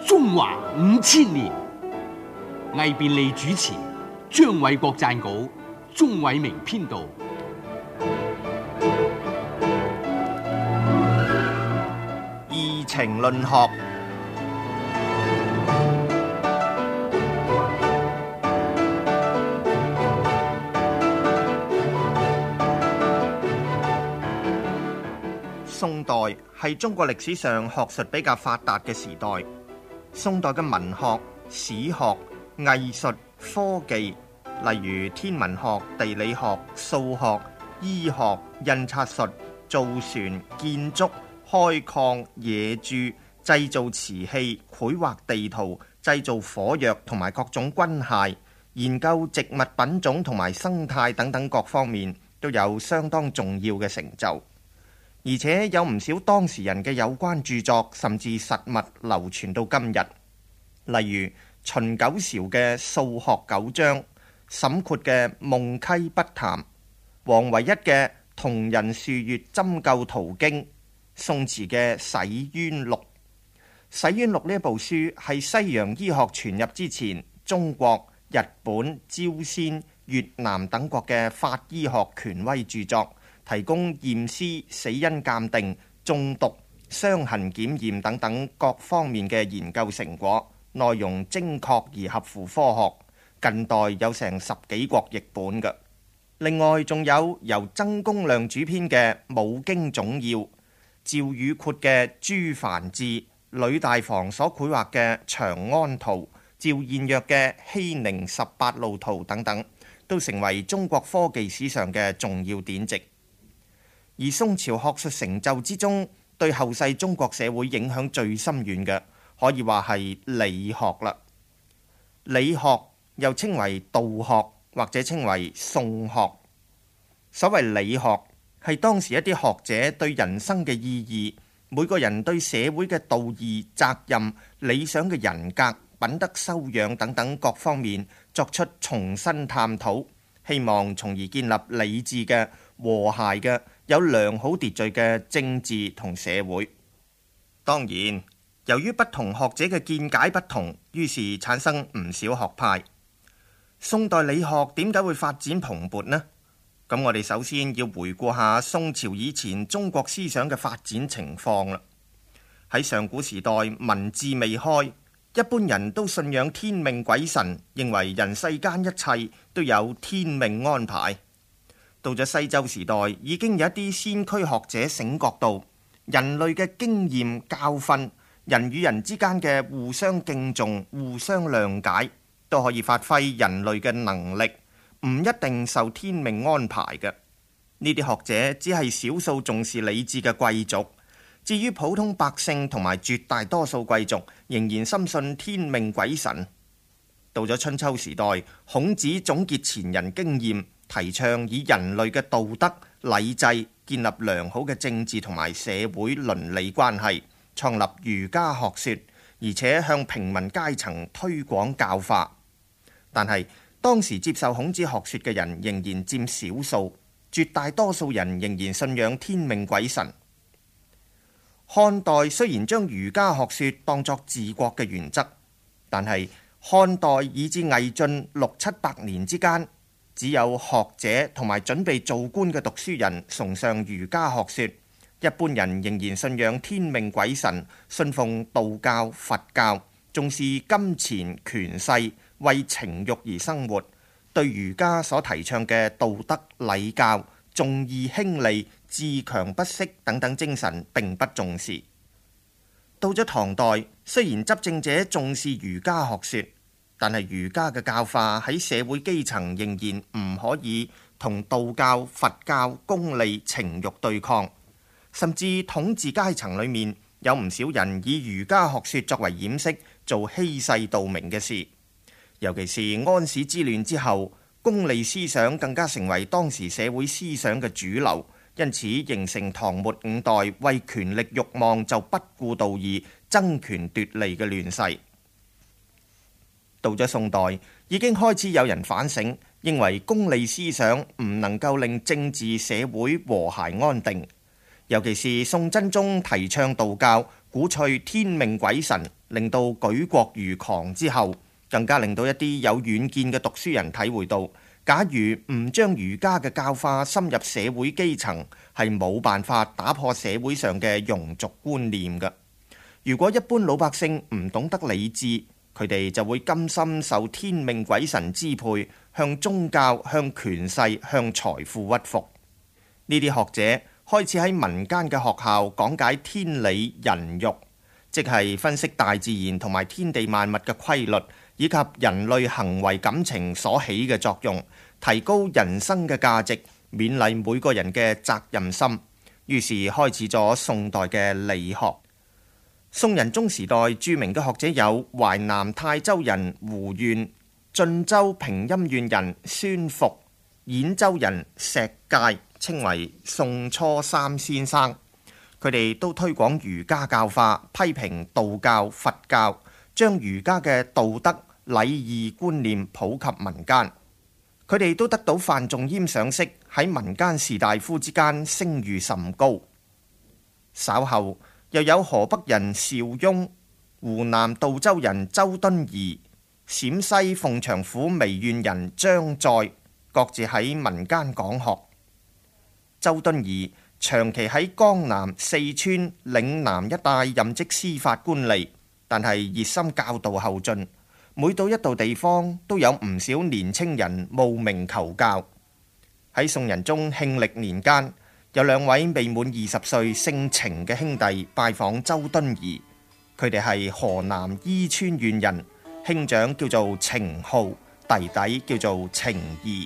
中華5000年，魏便利主持，張偉國撰稿，鍾偉明編導。 移情論學。宋代係中國歷史上學術比較發達嘅時代。宋代嘅文學、史學、藝術、科技，例如天文學、地理學、數學、醫學、印刷術、造船、建築、開礦、冶鑄、製造瓷器、繪畫地圖、製造火藥同埋各種軍械、研究植物品種同埋生態等等各方面都有相當重要嘅成就。而且有唔少當時人嘅有關著作，甚至實物流傳到今日。例如秦九韶嘅《數學九章》，沈括嘅《夢溪筆談》，王維一嘅《同人樹月針灸圖經》，宋詞嘅《洗冤錄》。《洗冤錄》呢部書係西洋醫學傳入之前，中國、日本、朝鮮、越南等國嘅法醫學權威著作，提供驗屍、死因鑑定、中毒、傷痕檢驗等等各方面嘅研究成果，內容精確而合乎科學。近代有成10幾國譯本嘅。另外仲有由曾公亮主編嘅《武經總要》，趙宇括嘅《諸梵志》，呂大防所繪畫嘅《長安圖》，趙彥約嘅《熙寧18路圖》等等，都成為中國科技史上嘅重要典籍。而宋朝學術成就之中，對後世中國社會影響最深遠嘅，可以話係理學啦。理學又稱為道學，或者稱為宋學。所謂理學，係當時一啲學者對人生嘅意義，每個人對社會嘅道義、責任、理想嘅人格、品德修養等等各方面作出重新探討，希望從而建立理智嘅、和諧嘅、有良好秩序嘅政治同社會。當然，由於不同學者嘅見解不同，於是產生唔少學派。宋代理學點解會發展蓬勃呢？咁我哋首先要回顧下宋朝以前中國思想嘅發展情況啦。喺上古時代，文字未開，一般人都信仰天命鬼神，認為人世間一切都有天命安排。到咗西周時代，已經有一啲先驅學者醒覺到人類嘅經驗教訓，人與人之間嘅互相敬重、互相諒解，都可以發揮人類嘅能力，唔一定受天命安排嘅。呢啲學者只係少數重視理智嘅貴族，至於普通百姓同埋絕大多數貴族，仍然深信天命鬼神。到咗春秋時代，孔子總結前人經驗，提倡以人類嘅道德禮制建立良好嘅政治同埋社會倫理關係，創立儒家學說，而且向平民階層推廣教化。但係當時接受孔子學說嘅人仍然佔少數，絕大多數人仍然信仰天命鬼神。漢代雖然將儒家學說當作治國嘅原則，但係漢代以至魏晉600-700年之間，只有學者同埋準備做官嘅讀書人崇尚儒家學說，一般人仍然信仰天命鬼神，信奉道教、佛教，重視金錢權勢，為情慾而生活，對儒家所提倡嘅道德禮教、重義輕利、自強不息等等精神並不重視。到咗唐代，雖然執政者重視儒家學說，但係儒家嘅教化喺社會基層仍然唔可以同道教、佛教、功利情慾對抗，甚至統治階層裏面有唔少人以儒家學說作為掩飾，做欺世盜名嘅事。尤其是安史之亂之後，功利思想更加成為當時社會思想嘅主流，因此形成唐末5代為權力慾望就不顧道義、爭權奪利嘅亂世。到咗宋代，已經開始有人反省，認為功利思想唔能夠令政治社會和諧安定。 尤其是宋真宗提倡道教，鼓吹天命鬼神，令到舉國如狂之後，更加令到一啲有遠見嘅讀書人體會到，假如唔將儒家嘅教化深入社會基層，係冇辦法打破社會上嘅庸俗觀念嘅。如果一般老百姓唔懂得理智，佢哋就會甘心受天命鬼神支配，向宗教、向權勢、向財富屈服。呢啲學者開始喺民間嘅學校講解天理人欲，即係分析大自然同埋天地萬物嘅規律，以及人類行為感情所起嘅作用，提高人生嘅價值，勉勵每個人嘅責任心。於是開始咗宋代嘅理學。宋仁宗時代著名嘅學者有淮南泰州人胡願、晉州平陰縣人孫復、兗州人石介，稱為宋初三先生。佢哋都推廣儒家教化，批評道教、佛教，將儒家嘅道德禮義觀念普及民間。佢哋都得到范仲淹賞識，喺民間士大夫之間聲譽甚高。稍後又有河北人邵雍、湖南道州人周敦頤、陝西鳳翔府眉縣人張載，各自喺民間講學。周敦頤長期喺江南、四川、嶺南一帶任職司法官吏，但係熱心教導後進，每到一度地方都有唔少年青人慕名求教。喺宋仁宗慶曆年間，有兩位未滿20歲姓程嘅兄弟拜訪周敦頤，佢哋係河南伊川縣人，兄長叫做程浩，弟弟叫做程頤。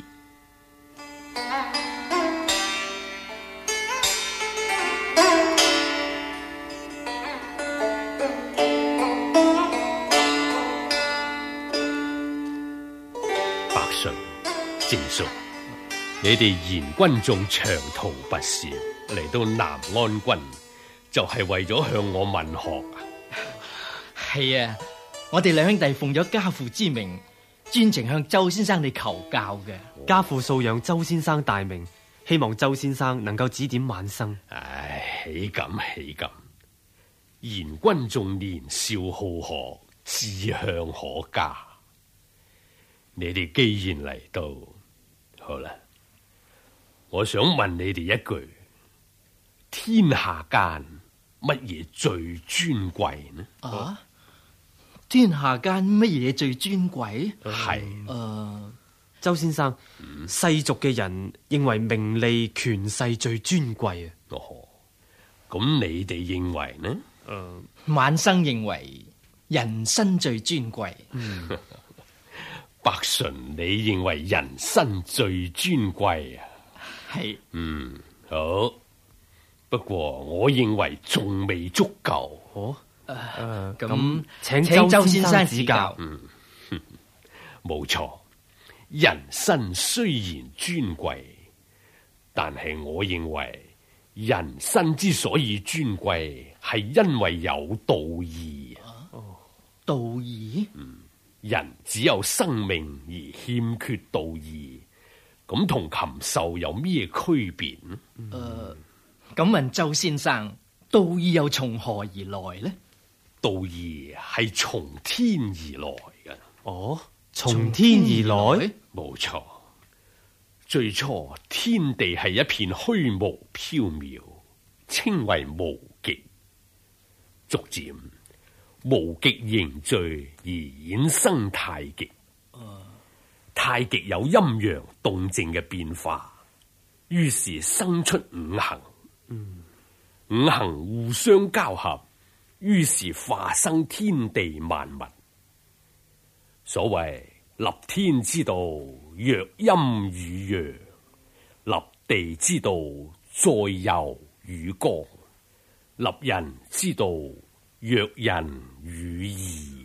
百順、正叔，你哋賢軍眾長途跋涉嚟到南安軍，就係為咗向我問學啊？ 係啊，我哋兩兄弟奉咗家父之命，專程向周先生你求教嘅。 家父素仰周先生大名，希望周先生能夠指點晚生。 唉，豈敢豈敢！賢軍眾年少好學，志向可嘉。你哋既然嚟到，好啦，我想問你哋一句：天下間乜嘢最尊貴呢？ 啊？天下間乜嘢最尊貴？ 係周先生，世俗嘅人認為名利權勢最尊貴啊。 哦，咁你哋認為呢？ 晚生認為人生最尊貴。 百順，你認為人生最尊貴啊？ 係。 好。不過我認為仲未足夠。 咁請周先生指教。 冇錯，人生雖然尊貴，但係我認為人生之所以尊貴，係因為有道義。 道義？ 人只有生命而欠缺道義，咁同禽獸有咩區別呢？ 咁問周先生，道義又從何而來呢？ 道義係從天而來嘅。 哦，從天而來？ 冇錯。最初天地係一片虛無縹緲，稱為無極。逐漸無極凝聚而衍生太極。太極有陰陽動靜嘅變化，於是生出五行。五行互相交合，於是化生天地萬物。所謂立天之道，若陰與陽；立地之道，在柔與剛；立人之道，若仁與義。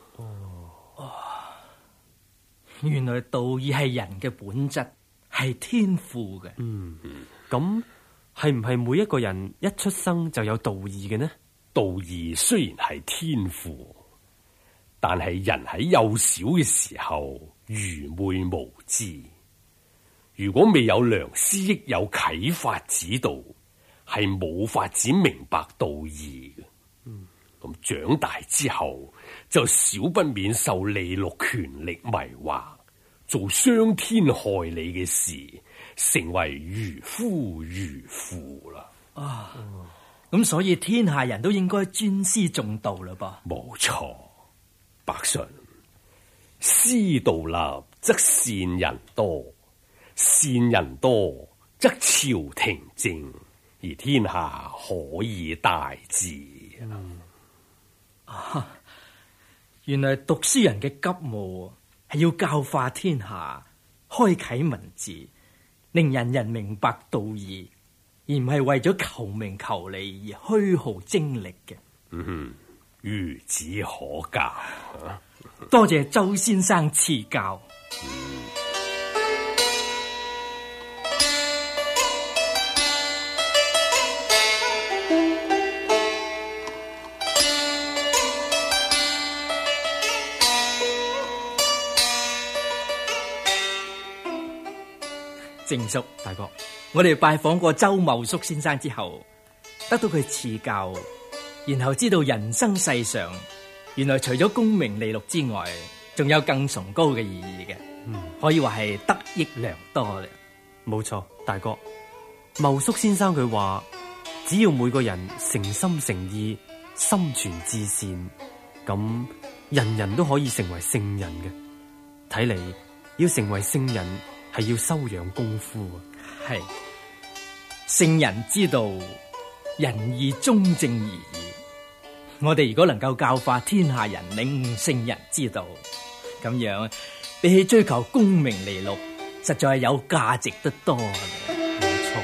原來道義係人嘅本質，係天賦嘅。 咁係唔係每一個人一出生就有道義嘅呢？ 道義雖然係天賦，但係人喺幼小嘅時候愚昧無知，如果未有良師益友啟發指導， 係冇法子明白道義嘅。咁長大之後就少不免受利祿權力迷惑，做傷天害理嘅事，成為愚夫愚婦啦。 咁所以天下人都應該尊師重道啦噃。 冇錯，百順，師道立則善人多，善人多則朝廷正，而天下可以大治。 原來讀書人嘅急務係要教化天下，開啟文字，令人人明白道義，而唔係為咗求名求利而虛耗精力嘅。 孺子可教。 多謝周先生賜教。正叔大哥， 我哋拜訪過周茂叔先生之後，得到佢賜教，然後知道人生世上原來除咗功名利祿之外，仲有更崇高嘅意義嘅。可以話係得益良多嘅。 冇錯，大哥，茂叔先生佢話，只要每個人誠心誠意、心存至善，咁人人都可以成為聖人嘅。睇嚟要成為聖人，係要修養功夫啊。 係聖人之道，仁義忠正而已。我哋如果能夠教化天下人，領悟聖人之道，咁樣比起追求功名利祿，實在係有價值得多嘅。 冇錯。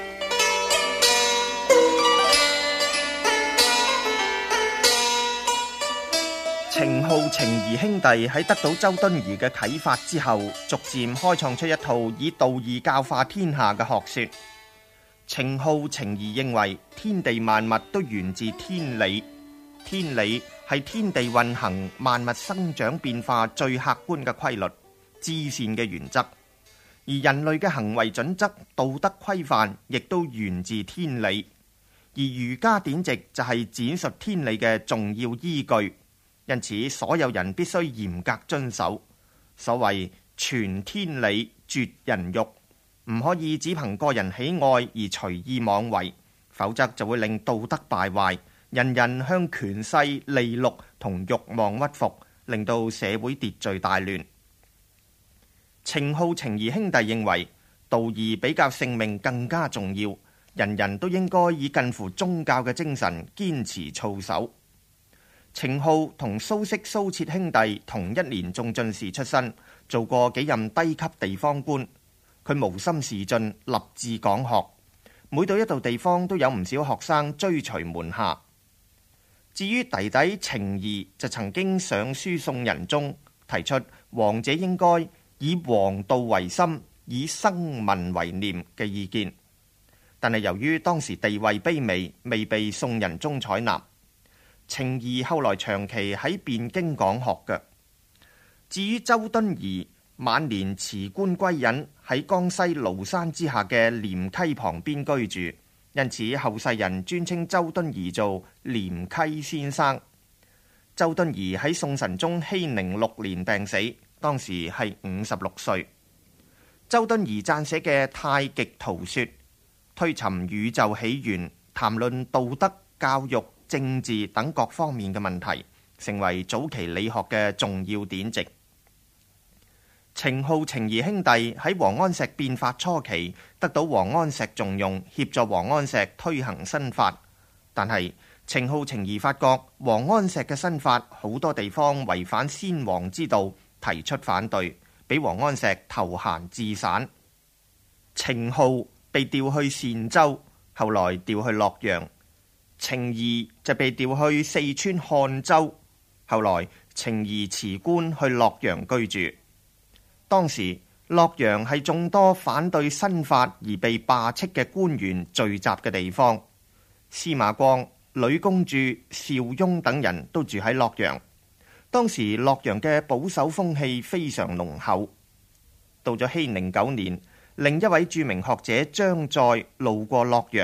程顥、程頤兄弟喺得到周敦頤嘅啟發之後，逐漸開創出一套以道義教化天下嘅學說。程顥、程頤認為天地萬物都源自天理，天理係天地運行、萬物生長變化最客觀嘅規律、至善嘅原則。而人類嘅行為準則、道德規範亦都源自天理。而儒家典籍就係闡述天理嘅重要依據。因此，所有人必須嚴格遵守。所謂全天理，絕人欲，唔可以只憑個人喜愛而隨意妄為，否則就會令道德敗壞，人人向權勢、利祿同慾望屈服，令到社會秩序大亂。程顥、程頤兄弟認為，道義比較性命更加重要，人人都應該以近乎宗教嘅精神堅持操守。程顥同蘇軾、蘇轍兄弟同一年中進士出身，做過幾任低級地方官。佢無心仕進，立志講學，每到一度地方都有唔少學生追隨門下。至於弟弟程頤就曾經上書宋仁宗，提出王者應該以王道為心，以生民為念嘅意見，但係由於當時地位卑微，未被宋仁宗採納。程頤後來長期喺汴京講學嘅。至於周敦頤，晚年辭官歸隱，喺江西廬山之下嘅廉溪旁邊居住，因此後世人尊稱周敦頤做廉溪先生。周敦頤喺宋神宗熙寧6年病死，當時係56歲。周敦頤撰寫嘅《太極圖說》，推尋宇宙起源，談論道德、教育、政治等各方面嘅問題，成為早期理學嘅重要典籍。程顥、程頤兄弟喺王安石變法初期得到王安石重用，協助王安石推行新法。但係程顥、程頤發覺王安石嘅新法好多地方違反先王之道，提出反對，俾王安石投閒置散。程顥被調去善州，後來調去洛陽。程頤就被調去四川漢州，後來程頤辭官去洛陽居住。當時洛陽係眾多反對新法而被罷斥嘅官員聚集嘅地方，司馬光、呂公著、邵雍等人都住喺洛陽。當時洛陽嘅保守風氣非常濃厚。到咗熙寧9年，另一位著名學者張載路過洛陽，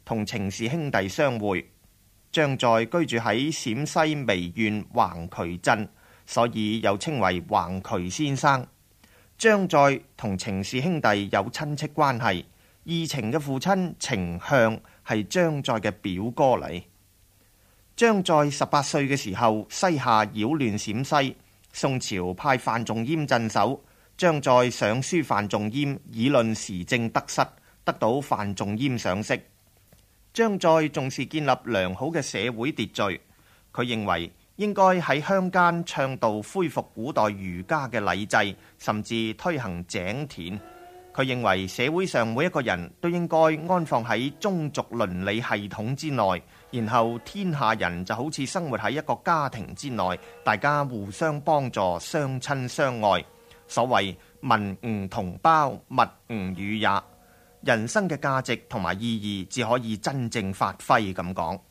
同程氏兄弟相會。張載居住喺陝西眉縣橫渠鎮，所以又稱為橫渠先生。張載同程氏兄弟有親戚關係，義程嘅父親程向係張載嘅表哥嚟。張載18歲嘅時候，西夏擾亂陝西，宋朝派范仲淹鎮守。張載上書范仲淹，議論時政得失，得到范仲淹賞識。張載重視建立良好嘅社會秩序，佢認為應該喺鄉間倡導恢復古代儒家嘅禮制，甚至推行井田。佢認為社會上每一個人都應該安放喺宗族倫理系統之內，然後天下人就好似生活喺一個家庭之內，大家互相幫助，相親相愛。所謂民吾同胞，物吾與也。人生嘅價值同埋意義只可以真正發揮咁講。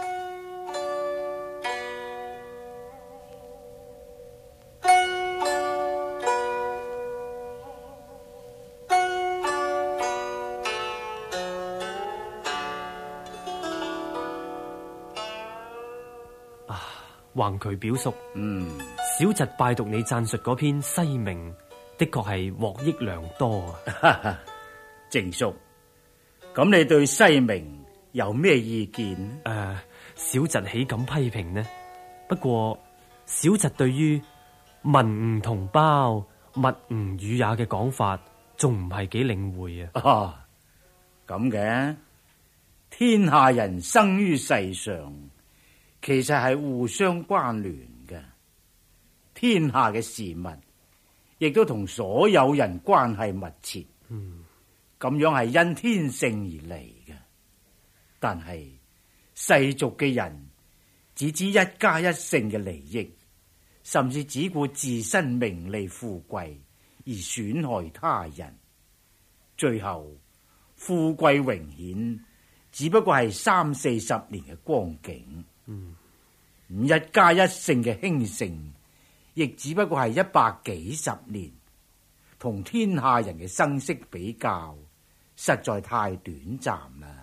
橫渠表叔，小侄拜讀你贊述嗰篇《西明》，的確係獲益良多啊！ 靜叔，咁你對西明有咩意見？ 小侄豈敢批評呢？不過小侄對於民吾同胞，物吾與也嘅講法，仲唔係幾領會啊？ 咁嘅，天下人生於世上，其實係互相關聯嘅。天下嘅事物，亦都同所有人關係密切。咁樣係因天性而嚟嘅。但係世俗嘅人只知一家一姓嘅利益，甚至只顧自身名利富貴而損害他人，最後富貴榮顯只不過係30-40年嘅光景。一家一姓嘅興盛，亦只不過係100幾十年，同天下人嘅生息比較，實在太短暫啦。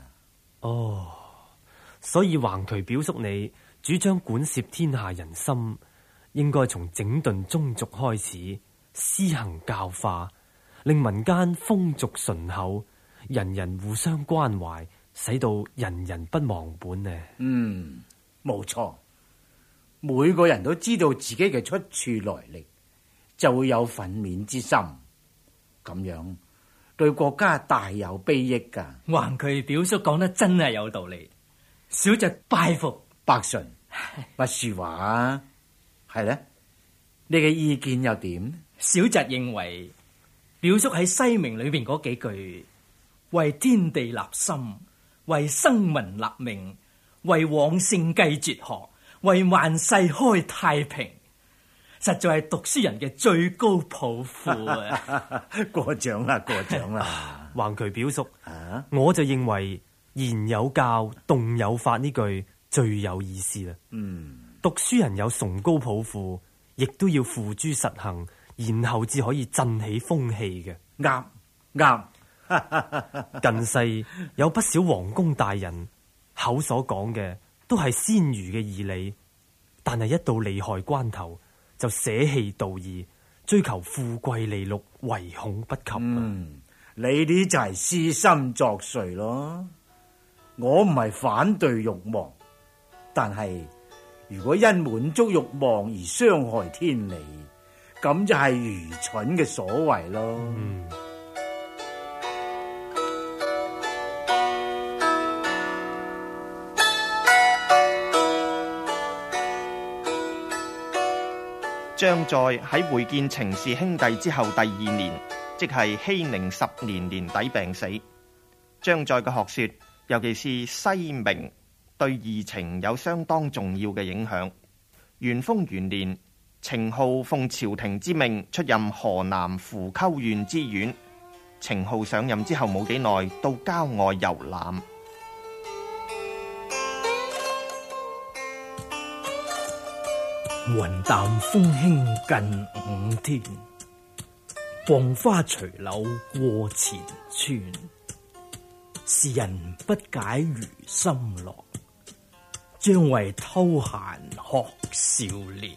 所以橫渠表叔你主張管攝天下人心，應該從整頓宗族開始，施行教化，令民間風俗淳厚，人人互相關懷，使到人人不忘本呢。 冇錯，每個人都知道自己嘅出處來歷，就會有憤勉之心，咁樣對國家大有裨益噶。 橫渠表叔講得真係有道理，小侄拜服。 伯順，乜說話啊？係咧，你嘅意見又點？ 小侄認為，表叔喺西明裏邊嗰幾句，為天地立心，為生民立命，為往聖繼絕學，為萬世開太平，實在係讀書人嘅最高抱負啊！ 過獎啦，過獎啦。 橫渠表叔，我就認為言有教，動有法呢句最有意思啦。讀書人有崇高抱負，亦都要付諸實行，然後至可以振起風氣嘅。 啱。 近世有不少皇宮大人口所講嘅都係先儒嘅義理，但係一到利害關頭就捨棄道義，追求富貴利祿，唯恐不及。 你啲就係私心作祟咯。我唔係反對欲望，但係如果因滿足欲望而傷害天理，咁就係愚蠢嘅所為咯。 張載喺會見程氏兄弟之後第2年，即係熙寧10年年底病死。張載嘅學說，尤其是西明，對義程有相當重要嘅影響。元豐元年，程顥奉朝廷之命出任河南扶溝縣知縣。程顥上任之後冇幾耐，到郊外遊覽。 雲淡風輕近5天，放花隨柳過前村。 是人不解如心樂，將為偷閒學少年。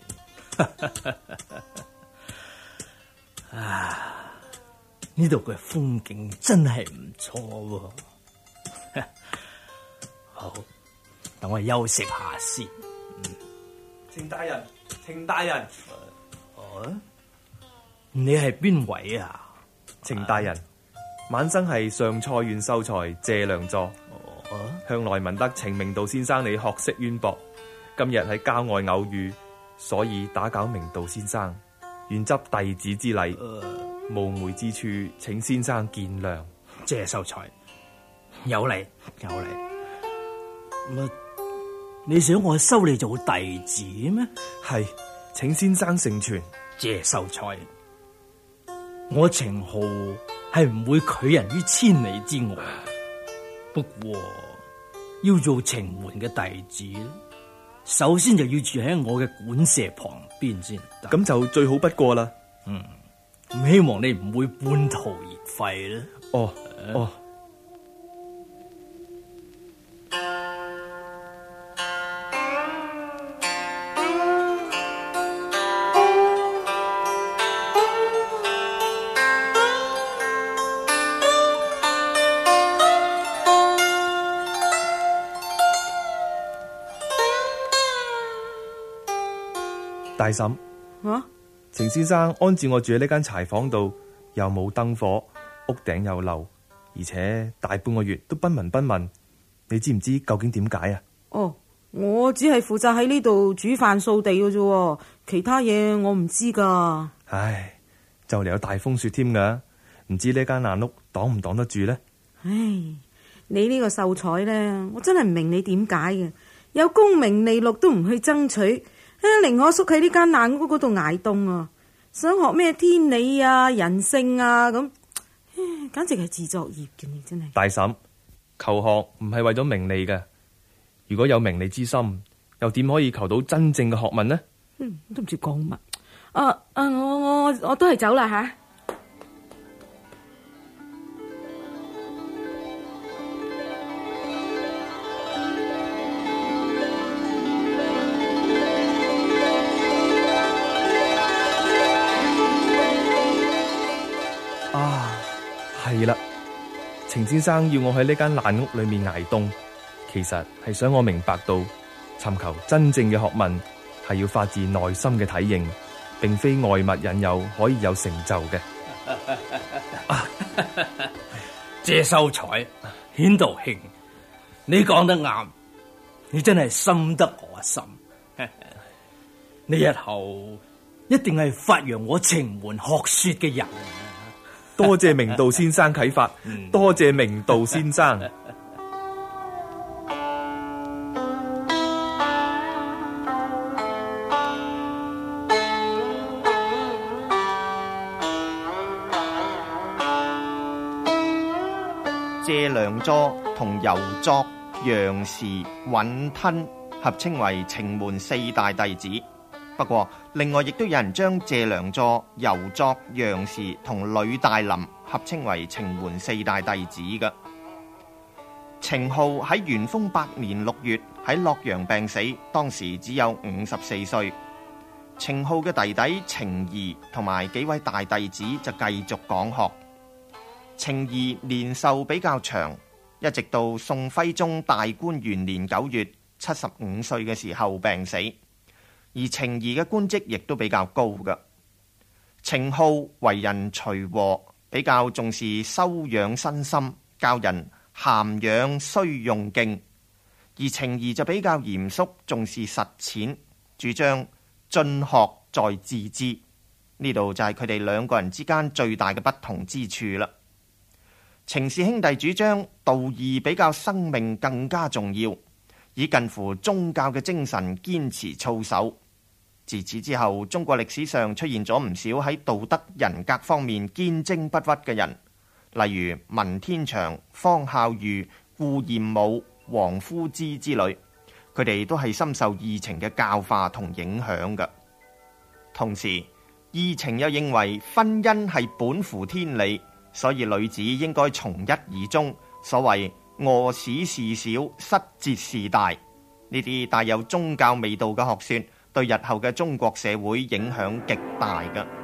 啊，呢度嘅風景真係唔錯喎。好，等我休息下先。 程大人，程大人， 你係邊位啊？ 程大人，晚生係上蔡縣秀才謝良佐。向來聞得程明道先生你學識淵博，今日喺郊外偶遇，所以打攪明道先生，願執弟子之禮，冒昧之處，請先生見諒。 謝秀才，有禮有禮。乜？你想我收你做弟子咩？ 係，請先生成全。 謝秀才，我程浩係唔會拒人於千里之外，不過要做程門嘅弟子，首先就要住喺我嘅館舍旁邊先得。 咁就最好不過啦。 咁希望你唔會半途而廢啦。 哦。大嬸，程先生安置我住喺呢間柴房度，又冇燈火，屋頂有漏，而且大半個月都不聞不問，你知唔知究竟點解啊？ 我只係負責喺呢度煮飯掃地嘅啫，其他嘢我唔知噶。 唉，就嚟有大風雪添噶，唔知呢間爛屋擋唔擋得住呢？ 唉，你呢個秀才呢，我真係唔明你點解嘅，有功名利祿都唔去爭取。寧可縮喺呢間爛屋嗰度挨凍啊！想學咩天理啊、人性啊咁，簡直係自作孽嘅。你真係大嬸，求學唔係為咗名利嘅，如果有名利之心，又點可以求到真正嘅學問呢？ 都唔知講乜。我都係走啦吓。 係啦，程先生要我喺呢間爛屋裏面挨凍，其實係想我明白到尋求真正嘅學問係要發自內心嘅體認，並非外物引誘可以有成就嘅。 謝秀才，顯道兄，你講得啱，你真係深得我心。你日後一定係發揚我程門學說嘅人。 多謝明道先生啟發，多謝明道先生。 謝良佐同游作、楊時、尹吞合稱為程門四大弟子。不過，另外亦都有人將謝良佐、游作、楊時同呂大林合稱為程門四大弟子嘅。程浩喺元豐8年6月喺洛陽病死，當時只有54歲。程浩嘅弟弟程頤同埋幾位大弟子就繼續講學。程頤年壽比較長，一直到宋徽宗大觀元年9月75歲嘅時候病死。而程頤嘅官職亦都比較高嘅。程浩為人隨和，比較重視修養身心，教人涵養須用敬；而程頤就比較嚴肅，重視實踐，主張進學在致知。呢度就係佢哋兩個人之間最大嘅不同之處啦。程氏兄弟主張道義比較生命更加重要，以近乎宗教嘅精神堅持操守。自此之後，中國歷史上出現咗唔少喺道德人格方面堅貞不屈嘅人，例如文天祥、方孝孺、顧炎武、王夫之之類，佢哋都係深受義情嘅教化同影響嘅。同時，義情又認為婚姻係本乎天理，所以女子應該從一而終，所謂餓死事小，失節事大，呢啲帶有宗教味道嘅學說，對日後嘅中國社會影響極大㗎。